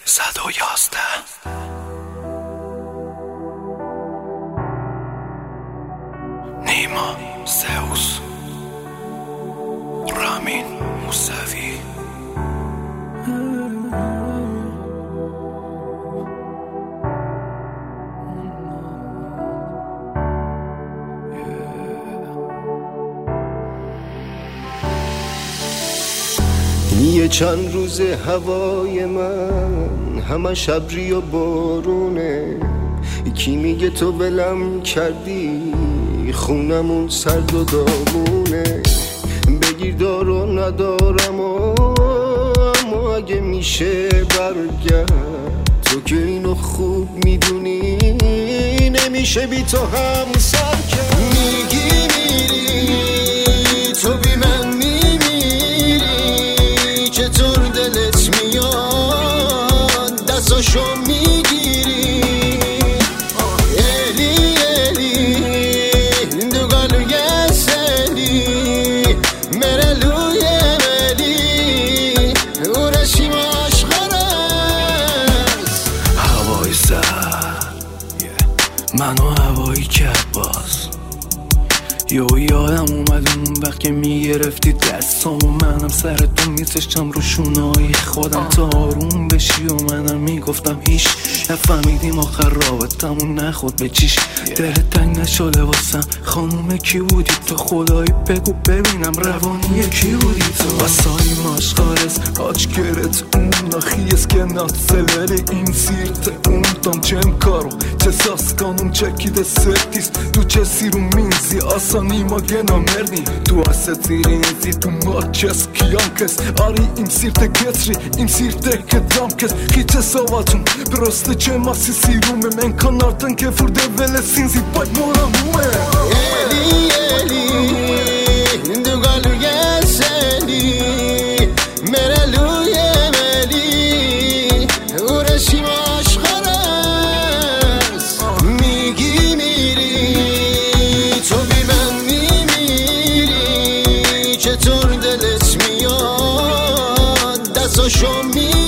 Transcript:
111 نیما زئوس رامین موسوی یه چند روز هوای من همش ابری و بارونه. کی میگه تو ولم کردی خونمون سرد و داغونه. بگیر دار و ندارم اما اگه میشه برگرد. تو که اینو خوب میدونی نمیشه بی تو هم سر کرد. میگی میری تو بی من میمیری. چطور دلت میاد دستاشو میگیری. الی الی دوگالو یسلی مرلوی ملی اورشیم عشقرست. هوای زد منو هوایی کرد باز. یادم اومد اون وقت که میگرفتی دستامو. منم سرتون میذاشتم رو شونه‌های خودم تا آروم بشی و منم میگفتم هیچ نفهمیدیم آخر رابطمون نخود به چیش. دلت تنگ نشده واسم خانوم کی بودی تو؟ خدایی بگو ببینم روانی کی بودی تو؟ واسایی ماشقارس آچگرت اون نخیز که ناتسلر این سیرت اون tam čemkaro Če saskanom čekide setis Tu če siru minzi Asan ima gena merni Tu aset sirinzi Tu maçes kiankes Ari im sirte getri Im sirte kedamkes Hiçe savatum Proste če masi sirume Men kanartan ke furde vele sinzi Baj moram ume Eli eli Dugalu yeseli Merelu yemeli Uğraşım aşklarız Migi miri To bir ben mimiri Çetur delet miyan Deso şo miri